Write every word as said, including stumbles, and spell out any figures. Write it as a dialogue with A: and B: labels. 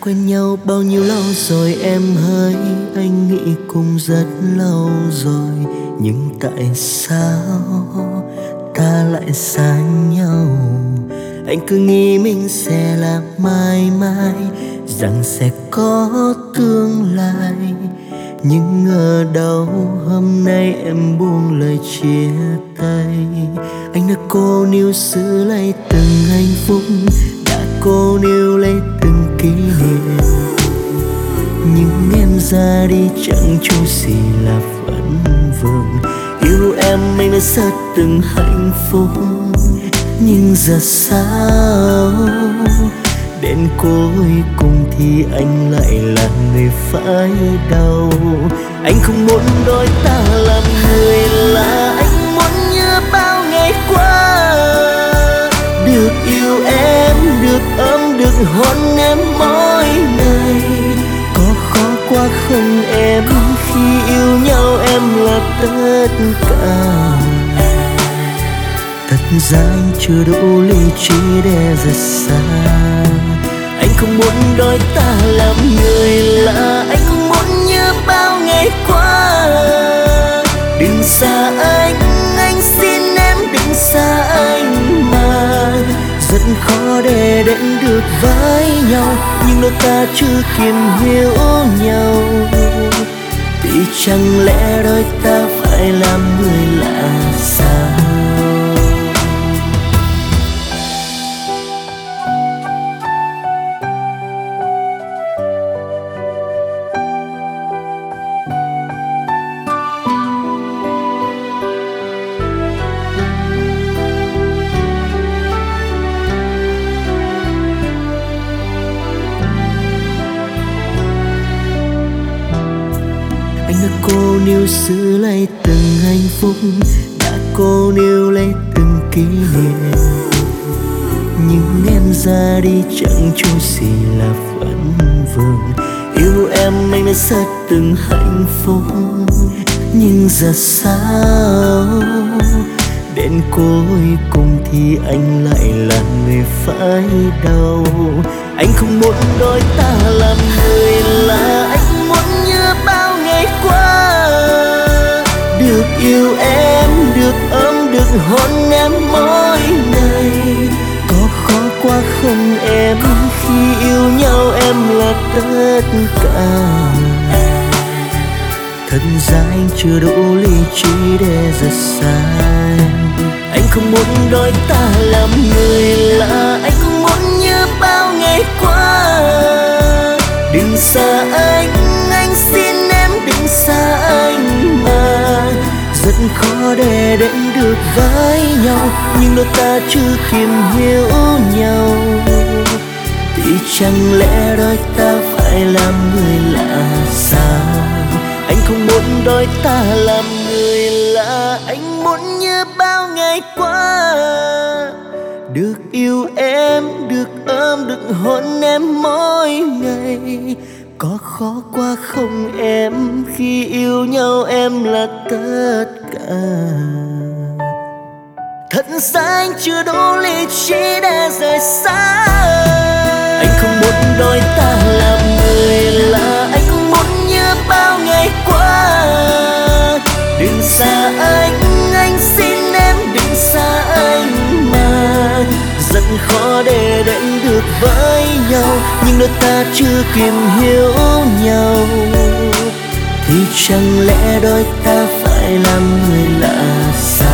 A: quen nhau bao nhiêu lâu rồi em hỡi, anh nghĩ cũng rất lâu rồi. Nhưng tại sao ta lại xa nhau? Anh cứ nghĩ mình sẽ là mãi mãi, rằng sẽ có tương lai. Nhưng ngờ đâu hôm nay em buông lời chia tay. Anh đã cố níu giữ lấy từng hạnh phúc, đã cố níu lấy từng kỷ niệm. Nhưng em ra đi chẳng chút gì là vẫn vương. Yêu em anh đã rất từng hạnh phúc, nhưng giờ sao đến cuối cùng thì anh lại là người phải đau. Anh không muốn đôi ta làm người lạ, anh muốn như bao ngày qua được yêu em, được ấm, được hôn em mỗi ngày. Có khó quá không em, khi yêu nhau em là tất cả. Thật ra anh chưa đủ lý trí để rời xa. Anh không muốn đôi ta làm người lạ, anh không muốn như bao ngày qua. Đừng xa anh, anh xin em đừng xa anh mà. Rất khó để đến được với nhau, nhưng đôi ta chưa kịp hiểu nhau. Thì chẳng lẽ đôi ta phải làm người lạ sao? Anh đã cố níu giữ lấy từng hạnh phúc, đã cố níu lấy từng kỷ niệm. Nhưng em ra đi chẳng chút gì là vẫn vương. Yêu em anh đã rất từng hạnh phúc, nhưng giờ sao đến cuối cùng thì anh lại là người phải đau. Anh không muốn đôi ta làm người lạ, anh muốn như bao ngày qua được yêu em, được ấm, được hôn em mỗi ngày. Có khó quá không em, khi yêu nhau em là tất cả. Thật ra anh chưa đủ lý trí để rời xa. Anh không muốn đôi ta làm người lạ, anh không muốn như bao ngày qua. Đừng xa anh, anh xin em đừng xa anh mà. Rất khó để đến được với nhau, nhưng đôi ta chưa kịp hiểu nhau. Thì chẳng lẽ đôi ta phải làm người lạ sao? Anh không muốn đôi ta làm người lạ, anh muốn như bao ngày qua được yêu em, được ôm, được hôn em mỗi ngày. Có khó quá không em, khi yêu nhau em là tất cả. Thật ra anh chưa đủ lý trí để rời xa. Anh không muốn đôi ta làm người lạ, anh không muốn như bao ngày qua. Đừng xa anh, anh xin em đừng xa anh mà. Rất khó để đến được với nhau, nhưng đôi ta chưa kịp hiểu nhau. Thì chẳng lẽ đôi ta phải làm người lạ sao?